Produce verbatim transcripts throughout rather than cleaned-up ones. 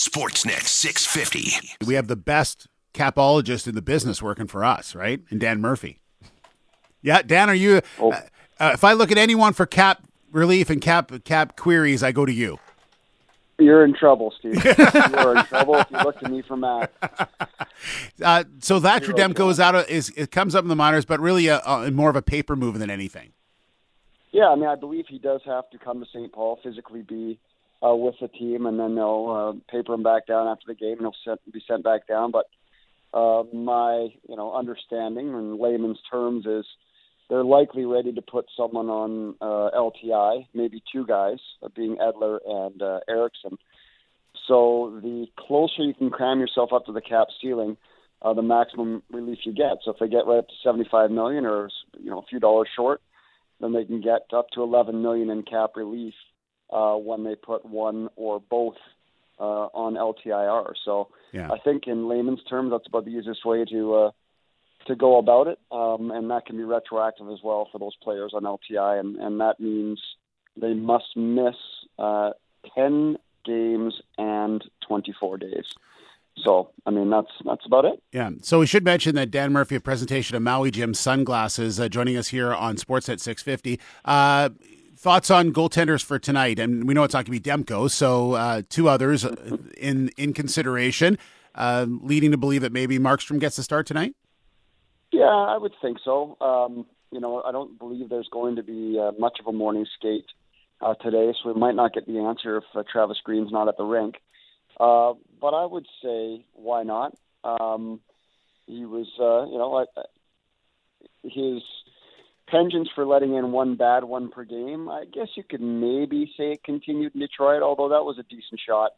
Sportsnet six fifty. We have the best capologist in the business working for us, right? And Dan Murphy. Yeah, Dan, are you? Oh. Uh, uh, if I look at anyone for cap relief and cap cap queries, I go to you. You're in trouble, Steve. You're in trouble if you look to me for math. Uh, so that You're Demko okay. is out of is it comes up in the minors, but really a, a, more of a paper move than anything. Yeah, I mean, I believe he does have to come to Saint Paul, physically be uh, with the team, and then they'll uh, paper him back down after the game, and he'll sent, be sent back down. But uh, my, you know, understanding in layman's terms is they're likely ready to put someone on uh, L T I, maybe two guys, uh, being Edler and uh, Erickson. So the closer you can cram yourself up to the cap ceiling, uh, the maximum relief you get. So if they get right up to seventy-five million dollars or, you know, a few dollars short, then they can get up to eleven million dollars in cap relief uh, when they put one or both uh, on L T I R. So Yeah. I think in layman's terms, that's about the easiest way to uh, to go about it, um, and that can be retroactive as well for those players on L T I, and, and that means they must miss uh, ten games and twenty-four days. So, I mean, that's that's about it. Yeah. So we should mention that Dan Murphy, a presentation of Maui Jim Sunglasses, uh, joining us here on Sportsnet six fifty. Uh, thoughts on goaltenders for tonight? And we know it's not going to be Demko, so uh, two others in in consideration, uh, leading to believe that maybe Markstrom gets the start tonight? Yeah, I would think so. Um, you know, I don't believe there's going to be uh, much of a morning skate uh, today, so we might not get the answer if uh, Travis Green's not at the rink. Uh, but I would say, why not? Um, he was, uh, you know, I, his penchant for letting in one bad one per game, I guess you could maybe say it continued in Detroit, although that was a decent shot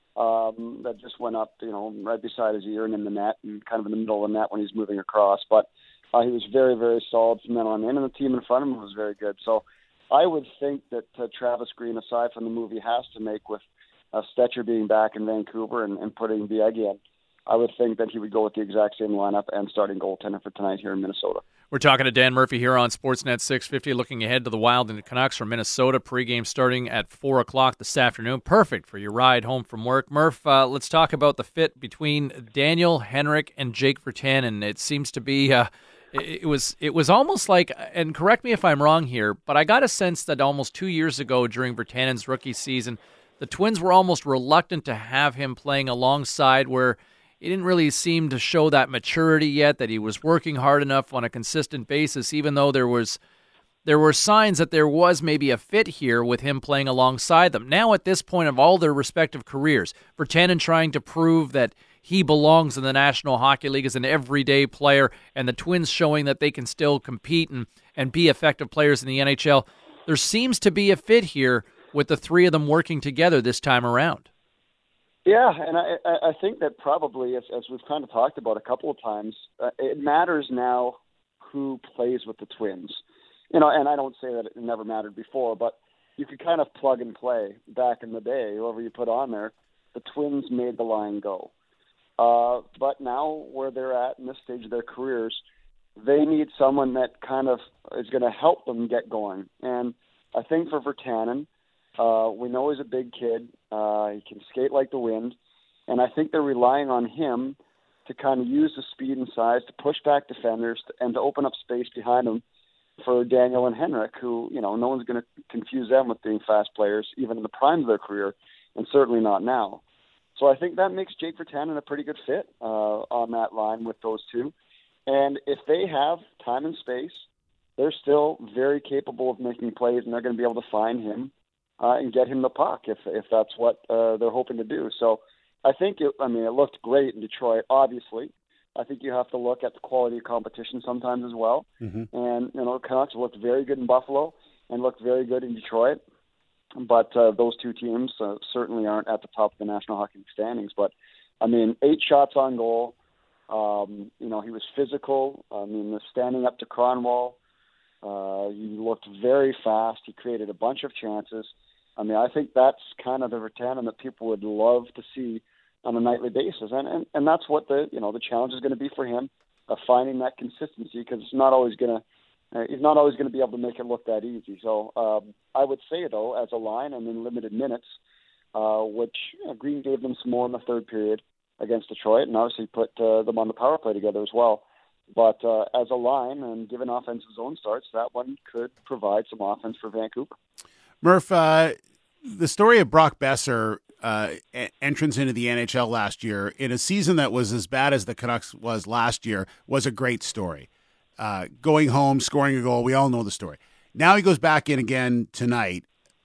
um, that just went up, you know, right beside his ear and in the net and kind of in the middle of the net when he's moving across. But uh, he was very, very solid from then on in, and the team in front of him was very good. So I would think that uh, Travis Green, aside from the move he has to make with uh, Stetcher being back in Vancouver and, and putting Biegi in, I would think that he would go with the exact same lineup and starting goaltender for tonight here in Minnesota. We're talking to Dan Murphy here on Sportsnet six fifty, looking ahead to the Wild and the Canucks from Minnesota. Pregame starting at four o'clock this afternoon. Perfect for your ride home from work. Murph, uh, let's talk about the fit between Daniel Henrik and Jake Virtanen. It seems to be uh, it, it was it was almost like, and correct me if I'm wrong here, but I got a sense that almost two years ago during Virtanen's rookie season, the Twins were almost reluctant to have him playing alongside, where he didn't really seem to show that maturity yet, that he was working hard enough on a consistent basis, even though there was there were signs that there was maybe a fit here with him playing alongside them. Now at this point of all their respective careers, Virtanen trying to prove that he belongs in the National Hockey League as an everyday player, and the Twins showing that they can still compete and, and be effective players in the N H L, there seems to be a fit here with the three of them working together this time around. Yeah, and I, I think that probably, as, as we've kind of talked about a couple of times, uh, it matters now who plays with the Twins. You know, and I don't say that it never mattered before, but you could kind of plug and play back in the day. Whoever you put on there, the Twins made the line go. Uh, but now where they're at in this stage of their careers, they need someone that kind of is going to help them get going. And I think for Virtanen, Uh, we know he's a big kid. Uh, he can skate like the wind. And I think they're relying on him to kind of use the speed and size to push back defenders to, and to open up space behind him for Daniel and Henrik, who, you know, no one's going to confuse them with being fast players, even in the prime of their career, and certainly not now. So I think that makes Jake Virtanen a pretty good fit uh, on that line with those two. And if they have time and space, they're still very capable of making plays, and they're going to be able to find him Uh, and get him the puck if if that's what uh, they're hoping to do. So I think, it, I mean, it looked great in Detroit, obviously. I think you have to look at the quality of competition sometimes as well. Mm-hmm. And, you know, Canucks looked very good in Buffalo and looked very good in Detroit. But uh, those two teams uh, certainly aren't at the top of the National Hockey League standings. But, I mean, eight shots on goal. Um, you know, he was physical. I mean, the standing up to Cronwall. Uh, he looked very fast. He created a bunch of chances. I mean, I think that's kind of the Virtanen that people would love to see on a nightly basis, and and, and that's what the you know the challenge is going to be for him, uh, finding that consistency, because it's not always going to uh, he's not always going to be able to make it look that easy. So um, I would say though, as a line and in limited minutes, uh, which you know, Green gave them some more in the third period against Detroit, and obviously put uh, them on the power play together as well. But uh, as a line, and given offensive zone starts, that one could provide some offense for Vancouver. Murph, uh, the story of Brock Besser uh, entrance into the N H L last year in a season that was as bad as the Canucks was last year was a great story. Uh, going home, scoring a goal, we all know the story. Now he goes back in again tonight.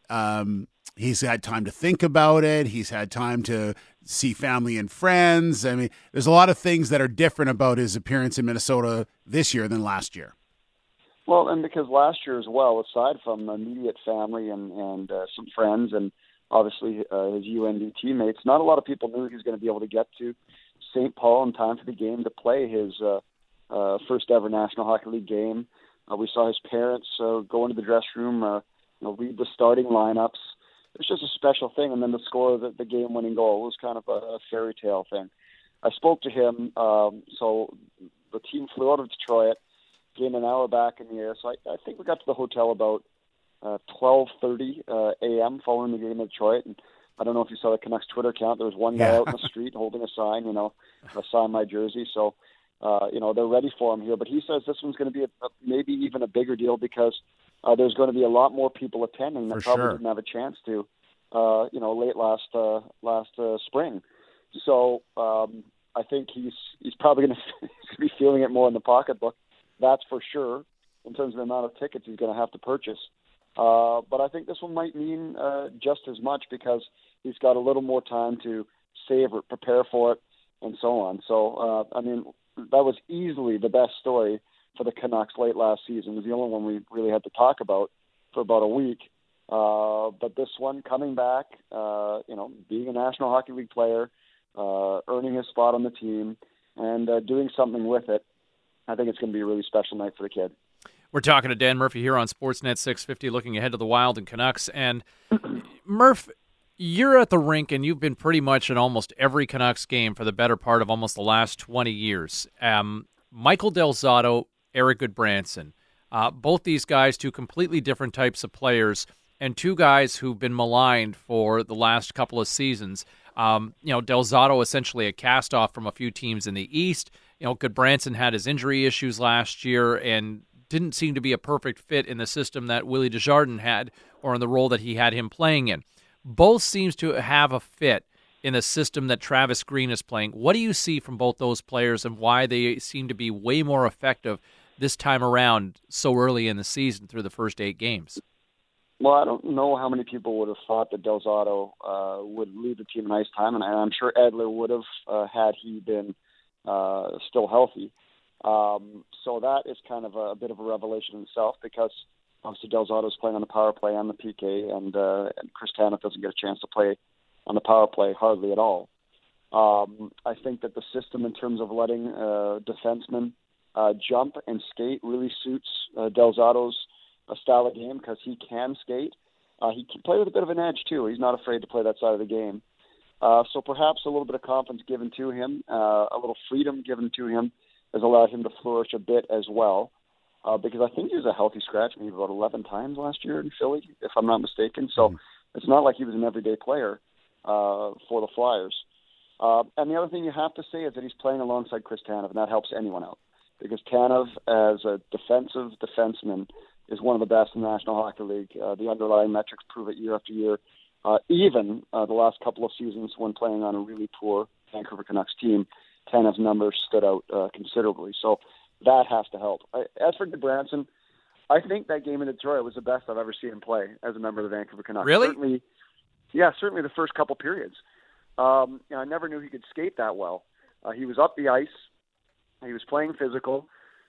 Um, he's had time to think about it. He's had time to see family and friends. I mean, there's a lot of things that are different about his appearance in Minnesota this year than last year. Well, and because last year as well, aside from immediate family and, and uh, some friends and obviously uh, his U N D teammates, not a lot of people knew he was going to be able to get to Saint Paul in time for the game to play his uh, uh, first ever National Hockey League game. Uh, we saw his parents uh, go into the dressing room, uh, you know, read the starting lineups. It's just a special thing, and then to score the, the game-winning goal was kind of a, a fairy tale thing. I spoke to him, um, so the team flew out of Detroit, gained an hour back in the air, so I, I think we got to the hotel about uh, twelve thirty uh, a.m. following the game in Detroit, and I don't know if you saw the Canucks Twitter account. There was one guy yeah. out in the street holding a sign, you know, a sign my jersey, so, uh, you know, they're ready for him here, but he says this one's going to be a, a, maybe even a bigger deal because Uh, there's going to be a lot more people attending that For probably sure. didn't have a chance to, uh, you know, late last uh, last uh, spring. So um, I think he's he's probably going to be feeling it more in the pocketbook. That's for sure. In terms of the amount of tickets he's going to have to purchase. Uh, but I think this one might mean uh, just as much because he's got a little more time to save it, prepare for it, and so on. So uh, I mean, that was easily the best story for the Canucks late last season. It was the only one we really had to talk about for about a week. Uh, but this one coming back, uh, you know, being a National Hockey League player, uh, earning his spot on the team, and uh, doing something with it, I think it's going to be a really special night for the kid. We're talking to Dan Murphy here on Sportsnet six fifty, looking ahead to the Wild and Canucks. And Murph, you're at the rink, and you've been pretty much in almost every Canucks game for the better part of almost the last twenty years. Um, Michael Del Zotto, Erik Gudbranson. Uh, both these guys, two completely different types of players, and two guys who've been maligned for the last couple of seasons. Um, you know, Del Zotto essentially a cast-off from a few teams in the East. You know, Gudbranson had his injury issues last year and didn't seem to be a perfect fit in the system that Willie Desjardins had or in the role that he had him playing in. Both seems to have a fit in the system that Travis Green is playing. What do you see from both those players and why they seem to be way more effective this time around so early in the season through the first eight games? Well, I don't know how many people would have thought that Del Zotto uh, would lead the team a nice time, and I'm sure Edler would have uh, had he been uh, still healthy. Um, so that is kind of a, a bit of a revelation in itself because obviously Del Zotto is playing on the power play and the P K, and, uh, and Chris Tanev doesn't get a chance to play on the power play hardly at all. Um, I think that the system in terms of letting uh, defensemen Uh, jump and skate really suits uh, Del Zotto's uh, style of game because he can skate. Uh, he can play with a bit of an edge, too. He's not afraid to play that side of the game. Uh, so perhaps a little bit of confidence given to him, uh, a little freedom given to him has allowed him to flourish a bit as well uh, because I think he was a healthy scratch maybe about eleven times last year in Philly, if I'm not mistaken. So mm-hmm. It's not like he was an everyday player uh, for the Flyers. Uh, and the other thing you have to say is that he's playing alongside Chris Tanev, and that helps anyone out. Because Tanev, as a defensive defenseman, is one of the best in the National Hockey League. Uh, the underlying metrics prove it year after year. Uh, even uh, the last couple of seasons when playing on a really poor Vancouver Canucks team, Tanev's numbers stood out uh, considerably. So that has to help. I, as for Gudbranson, I think that game in Detroit was the best I've ever seen him play as a member of the Vancouver Canucks. Really? Certainly, yeah, certainly the first couple periods. Um, you know, I never knew he could skate that well. Uh, he was up the ice. He was playing physical.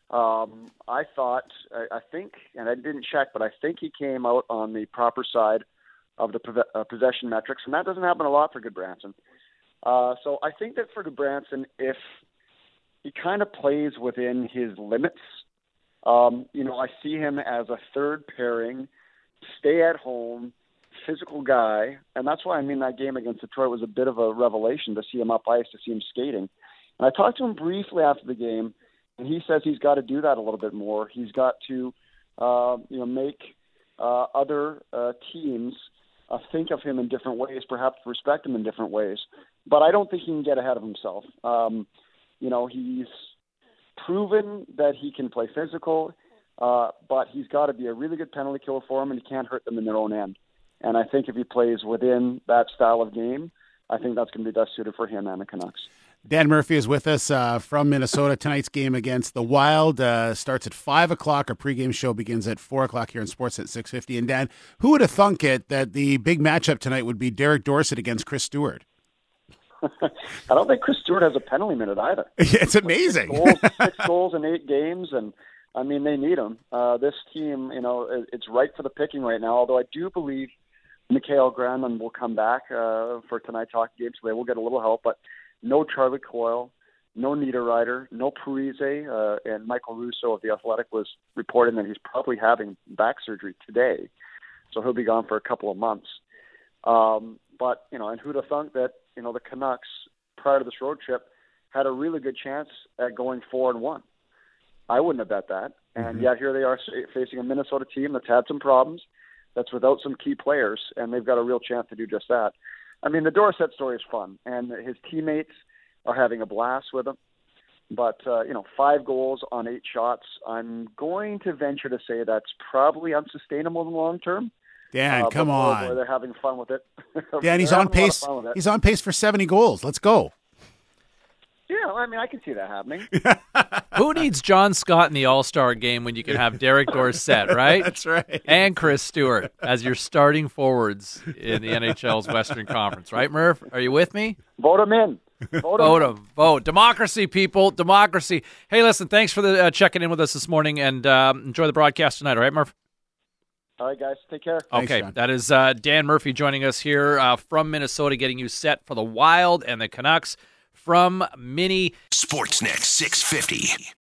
Um, I thought, I, I think, and I didn't check, but I think he came out on the proper side of the uh, possession metrics, and that doesn't happen a lot for Gudbranson. Uh, so I think that for Gudbranson, if he kind of plays within his limits, um, you know, I see him as a third pairing, stay-at-home, physical guy, and that's why I mean that game against Detroit was a bit of a revelation to see him up ice, to see him skating. And I talked to him briefly after the game, and he says he's got to do that a little bit more. He's got to, uh, you know, make uh, other uh, teams uh, think of him in different ways, perhaps respect him in different ways. But I don't think he can get ahead of himself. Um, you know, he's proven that he can play physical, uh, but he's got to be a really good penalty killer for him, and he can't hurt them in their own end. And I think if he plays within that style of game, I think that's going to be best suited for him and the Canucks. Dan Murphy is with us uh, from Minnesota. Tonight's game against the Wild uh, starts at five o'clock. Our pregame show begins at four o'clock here in Sportsnet six fifty. And Dan, who would have thunk it that the big matchup tonight would be Derek Dorsett against Chris Stewart? I don't think Chris Stewart has a penalty minute either. It's amazing. Six goals, six goals in eight games, and I mean, they need him. Uh, this team, you know, it's ripe for the picking right now, although I do believe Mikael Granlund will come back uh, for tonight's hockey game, so they will get a little help, but no Charlie Coyle, no Niederreiter, no Parise, uh, and Michael Russo of The Athletic was reporting that he's probably having back surgery today, so he'll be gone for a couple of months. Um, but, you know, and who'd have thunk that, you know, the Canucks, prior to this road trip, had a really good chance at going four and one. I wouldn't have bet that. And Mm-hmm. yet here they are facing a Minnesota team that's had some problems, that's without some key players, and they've got a real chance to do just that. I mean, the Dorsett story is fun, and his teammates are having a blast with him. But, uh, you know, five goals on eight shots, I'm going to venture to say that's probably unsustainable in the long term. Dan, uh, come boy, on. Boy, they're having fun with it. Dan, he's They're on having a lot of pace. fun with it. He's on pace for seventy goals. Let's go. Yeah, I mean, I can see that happening. Who needs John Scott in the All-Star game when you can have Derek Dorsett, right? That's right. And Chris Stewart as your starting forwards in the N H L's Western Conference, right, Murph? Are you with me? Vote him in. Vote him Vote in. him. Vote. Democracy, people. Democracy. Hey, listen, thanks for the uh, checking in with us this morning, and um, enjoy the broadcast tonight, all right, Murph? All right, guys, take care. Thanks, Okay, John. that is uh, Dan Murphy joining us here uh, from Minnesota, getting you set for the Wild and the Canucks from Mini. Sportsnet six fifty.